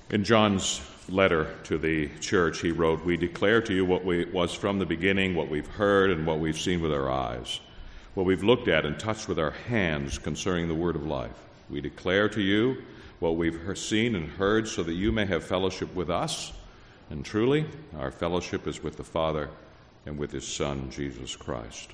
In John's letter to the church, he wrote, "We declare to you what was from the beginning, what we've heard and what we've seen with our eyes, what we've looked at and touched with our hands concerning the word of life. We declare to you what we've seen and heard so that you may have fellowship with us. And truly, our fellowship is with the Father and with His Son, Jesus Christ."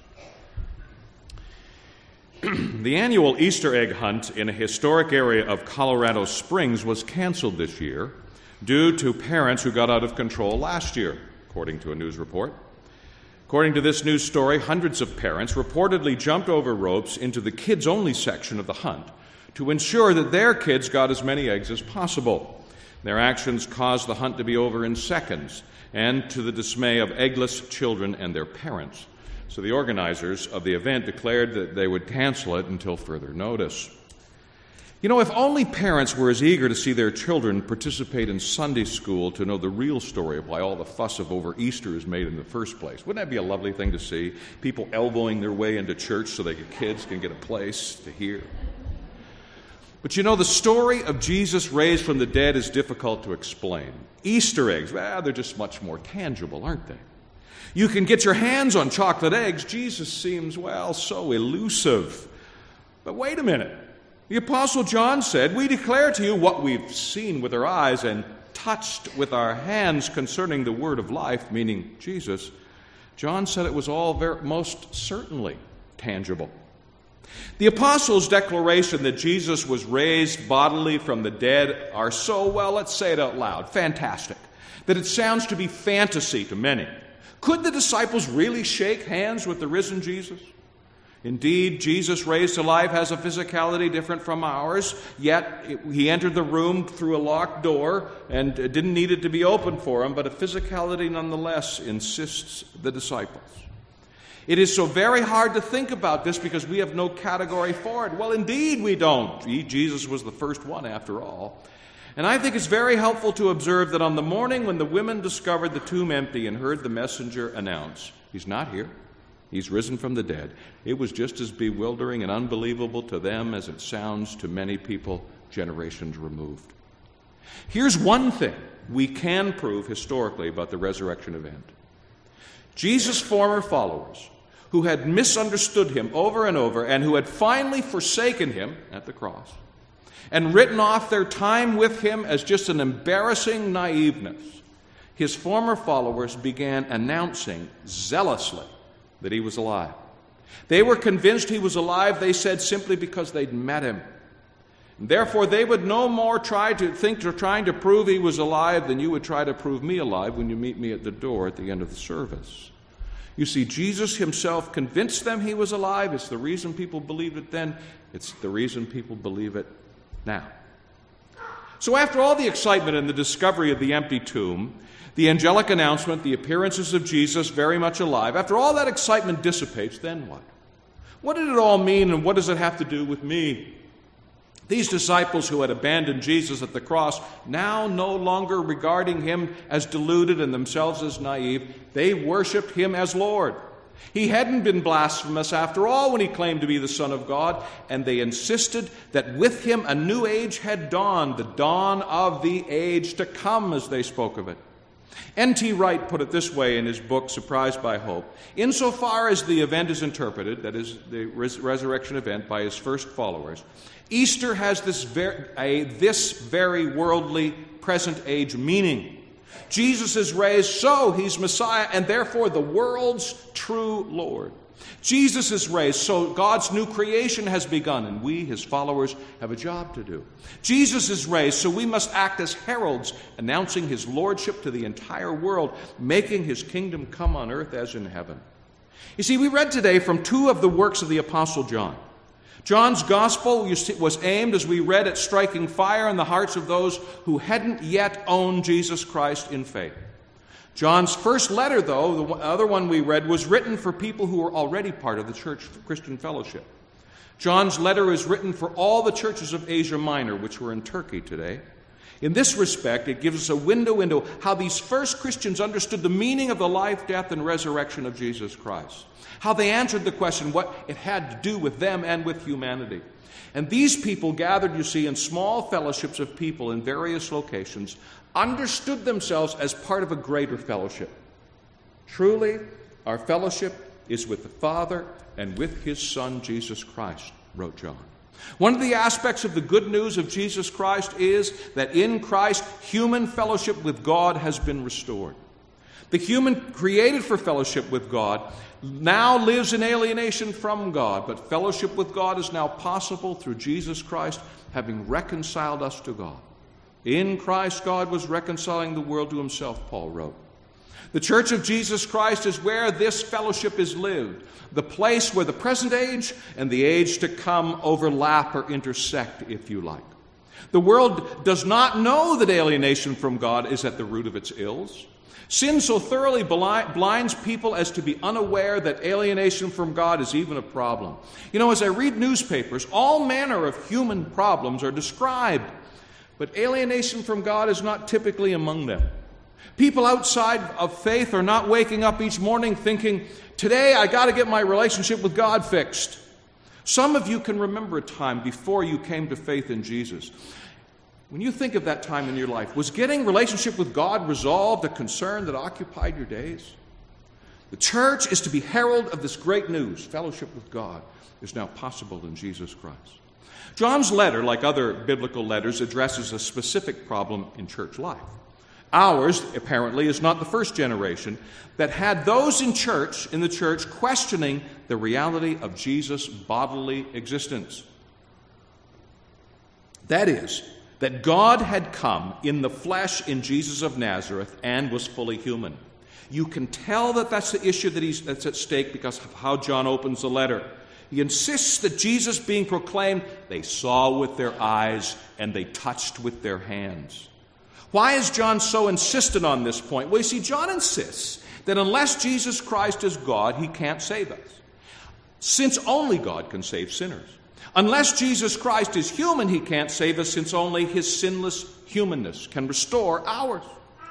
The annual Easter egg hunt in a historic area of Colorado Springs was canceled this year due to parents who got out of control last year, according to a news report. According to this news story, hundreds of parents reportedly jumped over ropes into the kids-only section of the hunt to ensure that their kids got as many eggs as possible. Their actions caused the hunt to be over in seconds, and to the dismay of eggless children and their parents. So the organizers of the event declared that they would cancel it until further notice. You know, if only parents were as eager to see their children participate in Sunday school to know the real story of why all the fuss over Easter is made in the first place. Wouldn't that be a lovely thing to see? People elbowing their way into church so their kids can get a place to hear. But you know, the story of Jesus raised from the dead is difficult to explain. Easter eggs, well, they're just much more tangible, aren't they? You can get your hands on chocolate eggs. Jesus seems, well, so elusive. But wait a minute. The Apostle John said, "We declare to you what we've seen with our eyes and touched with our hands concerning the word of life," meaning Jesus. John said it was all most certainly tangible. The apostles' declaration that Jesus was raised bodily from the dead are so, well, let's say it out loud, fantastic, that it sounds to be fantasy to many. Could the disciples really shake hands with the risen Jesus? Indeed, Jesus raised to life has a physicality different from ours, yet he entered the room through a locked door and didn't need it to be opened for him, but a physicality nonetheless insists the disciples. It is so very hard to think about this because we have no category for it. Well, indeed we don't. Jesus was the first one after all. And I think it's very helpful to observe that on the morning when the women discovered the tomb empty and heard the messenger announce, "He's not here. He's risen from the dead," it was just as bewildering and unbelievable to them as it sounds to many people generations removed. Here's one thing we can prove historically about the resurrection event. Jesus' former followers, who had misunderstood him over and over and who had finally forsaken him at the cross and written off their time with him as just an embarrassing naiveness, his former followers began announcing zealously that he was alive. They were convinced he was alive, they said, simply because they'd met him. And therefore, they would no more trying to prove he was alive than you would try to prove me alive when you meet me at the door at the end of the service. You see, Jesus himself convinced them he was alive. It's the reason people believed it then. It's the reason people believe it now. So after all the excitement and the discovery of the empty tomb, the angelic announcement, the appearances of Jesus very much alive, after all that excitement dissipates, then what? What did it all mean, and what does it have to do with me? These disciples who had abandoned Jesus at the cross, now no longer regarding him as deluded and themselves as naive, they worshiped him as Lord. He hadn't been blasphemous after all when he claimed to be the Son of God, and they insisted that with him a new age had dawned, the dawn of the age to come, as they spoke of it. N.T. Wright put it this way in his book, Surprised by Hope. Insofar as the event is interpreted, that is, the resurrection event, by his first followers, Easter has this very worldly, present age meaning. Jesus is raised, so he's Messiah, and therefore the world's true Lord. Jesus is raised, so God's new creation has begun, and we, his followers, have a job to do. Jesus is raised, so we must act as heralds, announcing his lordship to the entire world, making his kingdom come on earth as in heaven. You see, we read today from two of the works of the Apostle John. John's gospel was aimed, as we read, at striking fire in the hearts of those who hadn't yet owned Jesus Christ in faith. John's first letter, though, the other one we read, was written for people who were already part of the church Christian fellowship. John's letter is written for all the churches of Asia Minor, which were in Turkey today. In this respect, it gives us a window into how these first Christians understood the meaning of the life, death, and resurrection of Jesus Christ. How they answered the question what it had to do with them and with humanity. And these people gathered, you see, in small fellowships of people in various locations, understood themselves as part of a greater fellowship. Truly, our fellowship is with the Father and with His Son, Jesus Christ, wrote John. One of the aspects of the good news of Jesus Christ is that in Christ, human fellowship with God has been restored. The human created for fellowship with God now lives in alienation from God, but fellowship with God is now possible through Jesus Christ, having reconciled us to God. In Christ, God was reconciling the world to Himself, Paul wrote. The Church of Jesus Christ is where this fellowship is lived, the place where the present age and the age to come overlap or intersect, if you like. The world does not know that alienation from God is at the root of its ills. Sin so thoroughly blinds people as to be unaware that alienation from God is even a problem. You know, as I read newspapers, all manner of human problems are described, but alienation from God is not typically among them. People outside of faith are not waking up each morning thinking, today I got to get my relationship with God fixed. Some of you can remember a time before you came to faith in Jesus. When you think of that time in your life, was getting relationship with God resolved a concern that occupied your days? The church is to be herald of this great news. Fellowship with God is now possible in Jesus Christ. John's letter, like other biblical letters, addresses a specific problem in church life. Ours, apparently, is not the first generation that had those in the church, questioning the reality of Jesus' bodily existence. That is, that God had come in the flesh in Jesus of Nazareth and was fully human. You can tell that that's the issue that's at stake because of how John opens the letter. He insists that Jesus being proclaimed, they saw with their eyes and they touched with their hands. Why is John so insistent on this point? Well, you see, John insists that unless Jesus Christ is God, He can't save us, since only God can save sinners. Unless Jesus Christ is human, He can't save us, since only His sinless humanness can restore ours.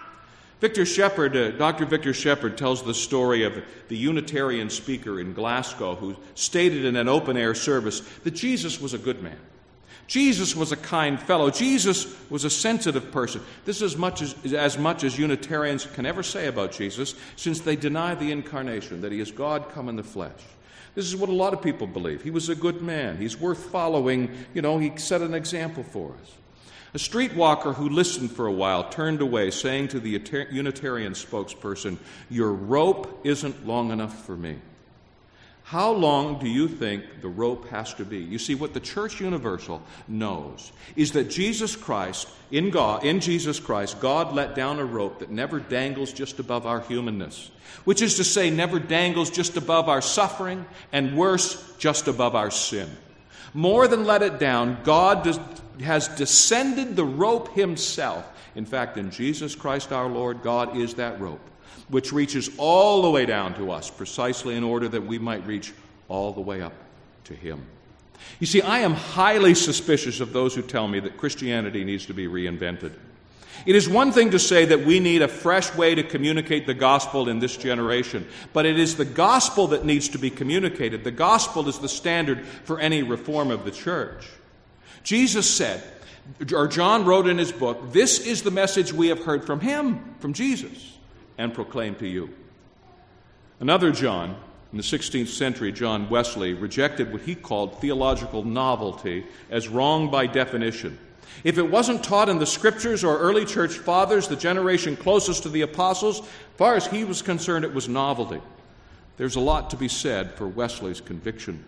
Dr. Victor Shepherd tells the story of the Unitarian speaker in Glasgow who stated in an open-air service that Jesus was a good man. Jesus was a kind fellow. Jesus was a sensitive person. This is as much as Unitarians can ever say about Jesus, since they deny the incarnation, that He is God come in the flesh. This is what a lot of people believe. He was a good man. He's worth following. He set an example for us. A streetwalker who listened for a while turned away, saying to the Unitarian spokesperson, "Your rope isn't long enough for me." How long do you think the rope has to be? You see, what the Church Universal knows is that Jesus Christ, in Jesus Christ, God let down a rope that never dangles just above our humanness, which is to say, never dangles just above our suffering, and worse, just above our sin. More than let it down, God has descended the rope Himself. In fact, in Jesus Christ our Lord, God is that rope, which reaches all the way down to us, precisely in order that we might reach all the way up to Him. You see, I am highly suspicious of those who tell me that Christianity needs to be reinvented. It is one thing to say that we need a fresh way to communicate the gospel in this generation, but it is the gospel that needs to be communicated. The gospel is the standard for any reform of the church. Jesus said, or John wrote in his book, "This is the message we have heard from Him," from Jesus, "and proclaim to you." Another John, in the 16th century, John Wesley, rejected what he called theological novelty as wrong by definition. If it wasn't taught in the Scriptures or early church fathers, the generation closest to the apostles, as far as he was concerned, it was novelty. There's a lot to be said for Wesley's conviction.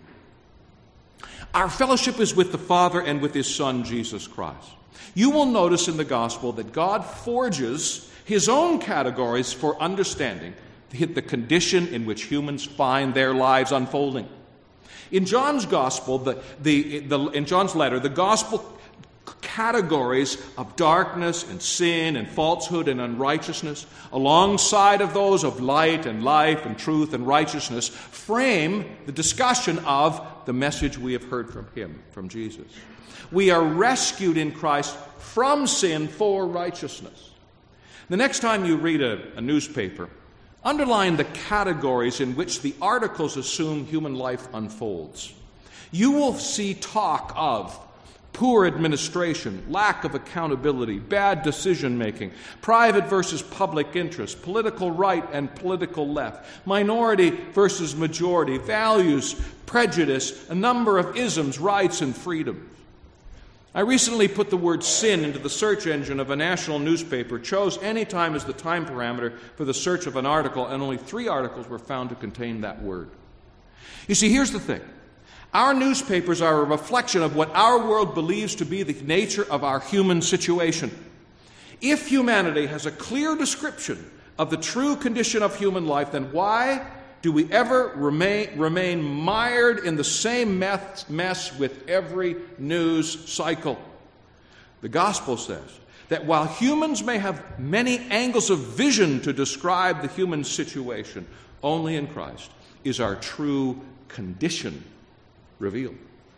Our fellowship is with the Father and with His Son, Jesus Christ. You will notice in the gospel that God forges His own categories for understanding the condition in which humans find their lives unfolding. In John's gospel, in John's letter, the gospel categories of darkness and sin and falsehood and unrighteousness, alongside of those of light and life and truth and righteousness, frame the discussion of the message we have heard from him, from Jesus. We are rescued in Christ from sin for righteousness. The next time you read a newspaper, underline the categories in which the articles assume human life unfolds. You will see talk of poor administration, lack of accountability, bad decision-making, private versus public interest, political right and political left, minority versus majority, values, prejudice, a number of isms, rights, and freedoms. I recently put the word sin into the search engine of a national newspaper, chose any time as the time parameter for the search of an article, and only 3 articles were found to contain that word. You see, here's the thing. Our newspapers are a reflection of what our world believes to be the nature of our human situation. If humanity has a clear description of the true condition of human life, then why do we ever remain mired in the same mess with every news cycle? The gospel says that while humans may have many angles of vision to describe the human situation, only in Christ is our true condition revealed.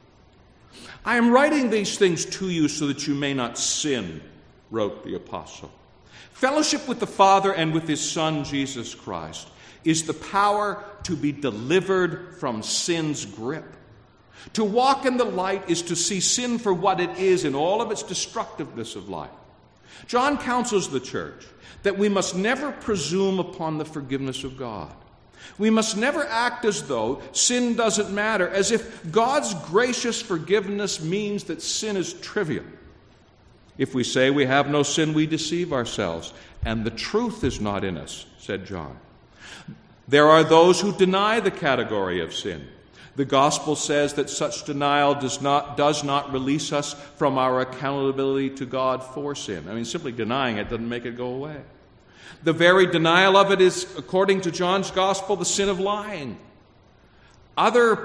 I am writing these things to you so that you may not sin, wrote the apostle. Fellowship with the Father and with his Son, Jesus Christ, is the power to be delivered from sin's grip. To walk in the light is to see sin for what it is in all of its destructiveness of life. John counsels the church that we must never presume upon the forgiveness of God. We must never act as though sin doesn't matter, as if God's gracious forgiveness means that sin is trivial. If we say we have no sin, we deceive ourselves, and the truth is not in us, said John. There are those who deny the category of sin. The gospel says that such denial does not release us from our accountability to God for sin. I mean, simply denying it doesn't make it go away. The very denial of it is, according to John's gospel, the sin of lying. Others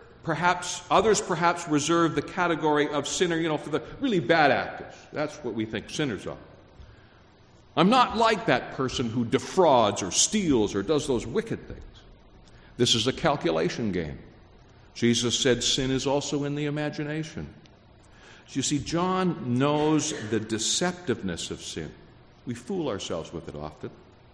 perhaps reserve the category of sinner, for the really bad actors. That's what we think sinners are. I'm not like that person who defrauds or steals or does those wicked things. This is a calculation game. Jesus said sin is also in the imagination. You see, John knows the deceptiveness of sin. We fool ourselves with it often.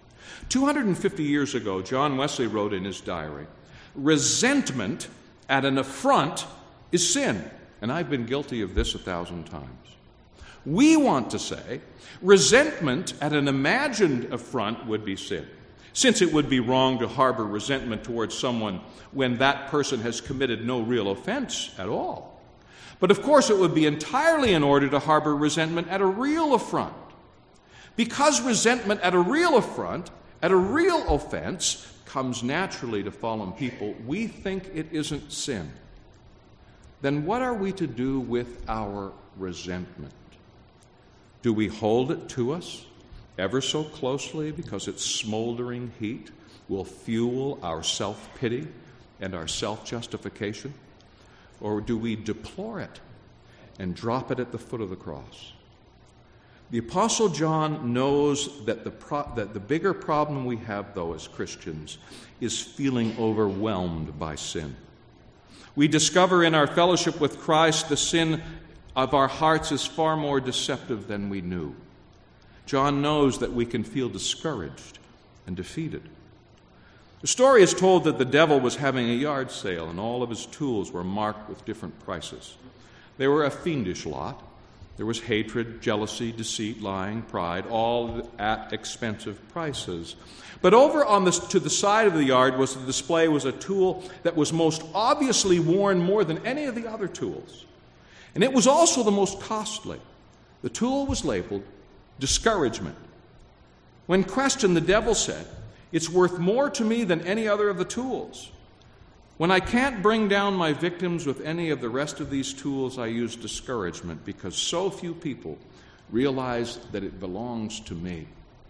250 years ago, John Wesley wrote in his diary, "Resentment at an affront is sin." And I've been guilty of this 1,000 times. We want to say resentment at an imagined affront would be sin, since it would be wrong to harbor resentment towards someone when that person has committed no real offense at all. But of course it would be entirely in order to harbor resentment at a real affront. Because resentment at a real affront, at a real offense, comes naturally to fallen people, we think it isn't sin. Then what are we to do with our resentment? Do we hold it to us ever so closely because its smoldering heat will fuel our self-pity and our self-justification? Or do we deplore it and drop it at the foot of the cross? The Apostle John knows that the bigger problem we have, though, as Christians, is feeling overwhelmed by sin. We discover in our fellowship with Christ the sin of our hearts is far more deceptive than we knew. John knows that we can feel discouraged and defeated. The story is told that the devil was having a yard sale and all of his tools were marked with different prices. They were a fiendish lot. There was hatred, jealousy, deceit, lying, pride, all at expensive prices. But over to the side of the yard was the display was a tool that was most obviously worn more than any of the other tools. And it was also the most costly. The tool was labeled discouragement. When questioned, the devil said, "It's worth more to me than any other of the tools. When I can't bring down my victims with any of the rest of these tools, I use discouragement because so few people realize that it belongs to me."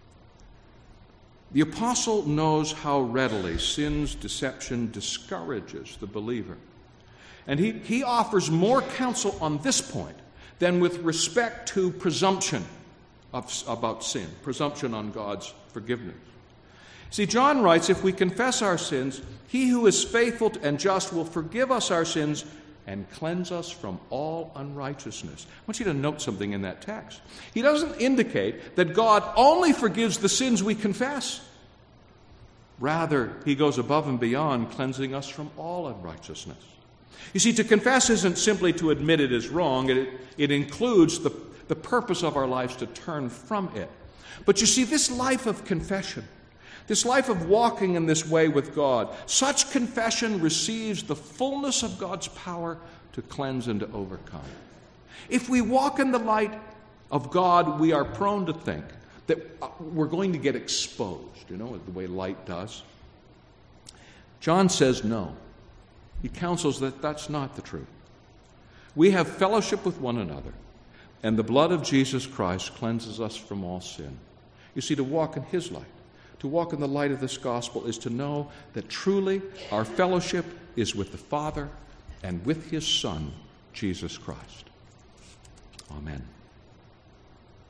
The apostle knows how readily sin's deception discourages the believer. And he offers more counsel on this point than with respect to presumption about sin, presumption on God's forgiveness. See, John writes, if we confess our sins, he who is faithful and just will forgive us our sins and cleanse us from all unrighteousness. I want you to note something in that text. He doesn't indicate that God only forgives the sins we confess. Rather, he goes above and beyond, cleansing us from all unrighteousness. You see, to confess isn't simply to admit it is wrong. It includes the purpose of our lives to turn from it. But you see, this life of confession, this life of walking in this way with God, such confession receives the fullness of God's power to cleanse and to overcome. If we walk in the light of God, we are prone to think that we're going to get exposed, the way light does. John says no. He counsels that that's not the truth. We have fellowship with one another, and the blood of Jesus Christ cleanses us from all sin. You see, to walk in his light, to walk in the light of this gospel, is to know that truly our fellowship is with the Father and with his Son, Jesus Christ. Amen.